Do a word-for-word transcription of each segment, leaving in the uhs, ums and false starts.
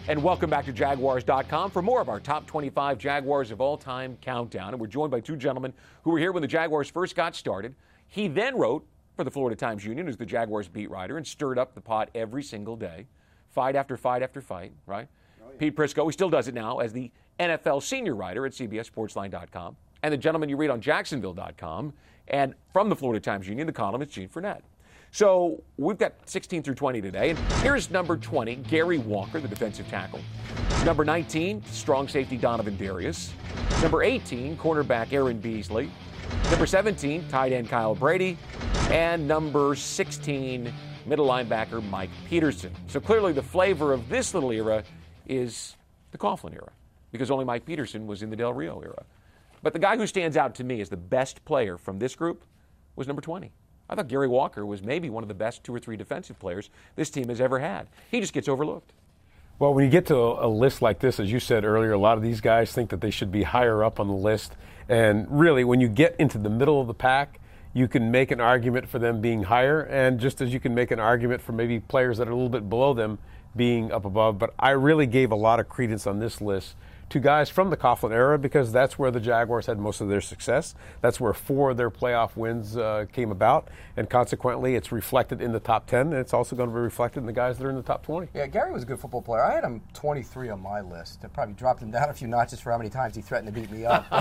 And welcome back to Jaguars dot com for more of our top twenty-five Jaguars of all time countdown. And we're joined by two gentlemen who were here when the Jaguars first got started. He then wrote for the Florida Times-Union as the Jaguars beat writer and stirred up the pot every single day, fight after fight after fight, right? Oh, yeah. Pete Prisco, he still does it now as the N F L senior writer at C B S Sportsline dot com. And the gentleman you read on Jacksonville dot com and from the Florida Times-Union, the columnist Gene Fournette. So we've got sixteen through twenty today. And here's number twenty, Gary Walker, the defensive tackle. Number nineteen, strong safety Donovan Darius. Number eighteen, cornerback Aaron Beasley. Number seventeen, tight end Kyle Brady. And number sixteen, middle linebacker Mike Peterson. So clearly the flavor of this little era is the Coughlin era, because only Mike Peterson was in the Del Rio era. But the guy who stands out to me as the best player from this group was number twenty. I thought Gary Walker was maybe one of the best two or three defensive players this team has ever had. He just gets overlooked. Well, when you get to a list like this, as you said earlier, a lot of these guys think that they should be higher up on the list. And really, when you get into the middle of the pack, you can make an argument for them being higher, and just as you can make an argument for maybe players that are a little bit below them being up above. But I really gave a lot of credence on this list to guys from the Coughlin era, because that's where the Jaguars had most of their success. That's where four of their playoff wins uh, came about, and consequently it's reflected in the top ten, and it's also going to be reflected in the guys that are in the top twenty. Yeah, Gary was a good football player. I had him twenty-three on my list. I probably dropped him down a few notches for how many times he threatened to beat me up.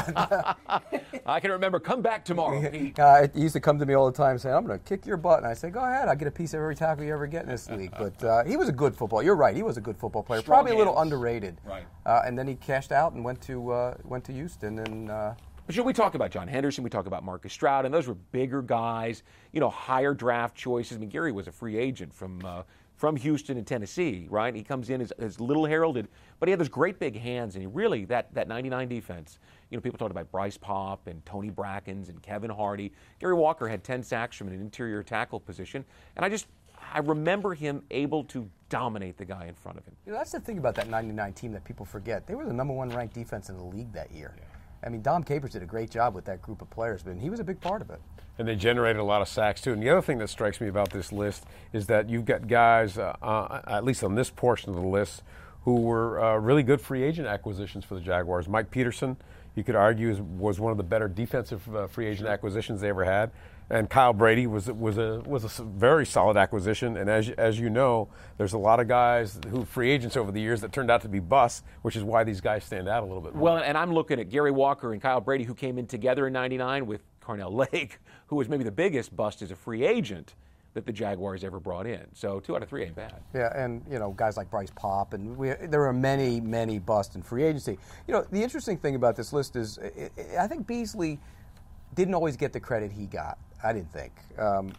I can remember, come back tomorrow, Pete. Uh, he used to come to me all the time saying, I'm going to kick your butt. And I say, go ahead, I'll get a piece of every tackle you ever get in this league. But uh, he was a good footballer. You're right, he was a good football player. Strong Probably a little hands. underrated. Right. Uh, and then he cashed out and went to uh, went to Houston. And uh, But should we talk about John Henderson? We talk about Marcus Stroud, and those were bigger guys, you know, higher draft choices. I mean, Gary was a free agent from uh, from Houston and Tennessee, right? He comes in as, as little heralded, but he had those great big hands, and he really, that, that ninety-nine defense, you know, people talked about Bryce Popp and Tony Brackens and Kevin Hardy. Gary Walker had ten sacks from an interior tackle position, and I just, I remember him able to dominate the guy in front of him. You know, that's the thing about that ninety-nine team that people forget. They were the number one ranked defense in the league that year. Yeah. I mean, Dom Capers did a great job with that group of players, but he was a big part of it. And they generated a lot of sacks, too. And the other thing that strikes me about this list is that you've got guys, uh, uh, at least on this portion of the list, who were uh, really good free agent acquisitions for the Jaguars. Mike Peterson, you could argue, is, was one of the better defensive uh, free agent acquisitions they ever had. And Kyle Brady was was a was a very solid acquisition. And as as you know, there's a lot of guys who free agents over the years that turned out to be busts, which is why these guys stand out a little bit more. Well, and I'm looking at Gary Walker and Kyle Brady, who came in together in ninety-nine with Carnell Lake, who was maybe the biggest bust as a free agent that the Jaguars ever brought in. So two out of three ain't bad. Yeah, and you know, guys like Bryce Popp, and we, there are many, many busts in free agency. You know, the interesting thing about this list is, I think Beasley didn't always get the credit he got. I didn't think. Um,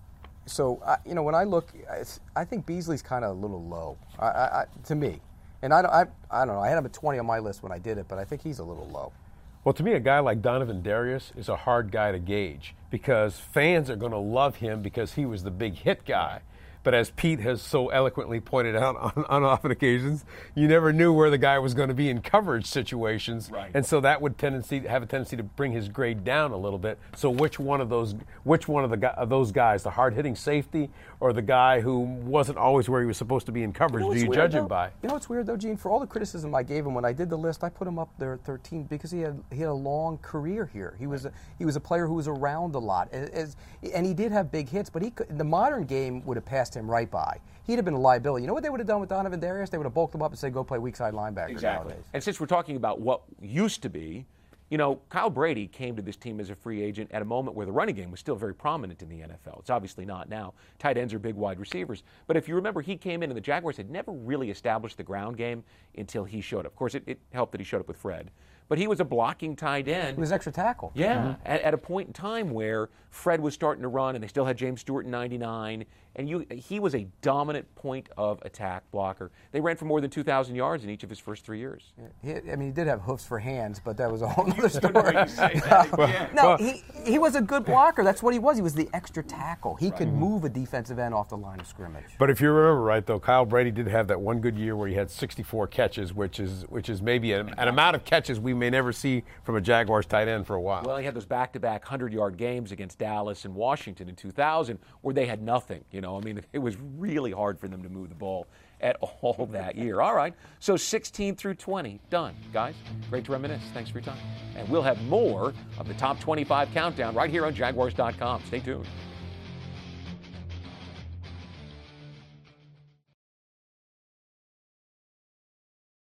so, I, you know, when I look, I think Beasley's kind of a little low, I, I, to me. And I don't, I, I don't know. I had him at twenty on my list when I did it, but I think he's a little low. Well, to me, a guy like Donovan Darius is a hard guy to gauge, because fans are going to love him because he was the big hit guy. But as Pete has so eloquently pointed out on, on often occasions, you never knew where the guy was going to be in coverage situations, right. And so that would tendency have a tendency to bring his grade down a little bit. So which one of those, which one of the of those guys, the hard-hitting safety or the guy who wasn't always where he was supposed to be in coverage, You know do you weird, judge though? him by? You know what's weird though, Gene? For all the criticism I gave him when I did the list, I put him up there at thirteen because he had he had a long career here. He was a, he was a player who was around a lot, as, and he did have big hits. But he could, the modern game would have passed him right by. He'd have been a liability. You know what they would have done with Donovan Darius? They would have bulked him up and said, go play weak side linebacker Exactly. nowadays. And since we're talking about what used to be, you know, Kyle Brady came to this team as a free agent at a moment where the running game was still very prominent in the N F L. It's obviously not now. Tight ends are big wide receivers. But if you remember, he came in and the Jaguars had never really established the ground game until he showed up. Of course, it, it helped that he showed up with Fred. But he was a blocking tight end. He was extra tackle. Yeah, Mm-hmm. at, at a point in time where Fred was starting to run and they still had James Stewart in ninety-nine. And you, he was a dominant point of attack blocker. They ran for more than two thousand yards in each of his first three years. He, I mean, he did have hoofs for hands, but that was a whole other story. well, no, well, he, he was a good blocker. That's what he was. He was the extra tackle. He right. could move a defensive end off the line of scrimmage. But if you remember right, though, Kyle Brady did have that one good year where he had sixty-four catches, which is which is maybe an, an amount of catches we may never see from a Jaguars tight end for a while. Well, he had those back-to-back hundred-yard games against Dallas and Washington in two thousand where they had nothing. You know, I mean, it was really hard for them to move the ball at all that year. All right, so sixteen through twenty, done. Guys, great to reminisce. Thanks for your time. And we'll have more of the top twenty-five countdown right here on Jaguars dot com. Stay tuned.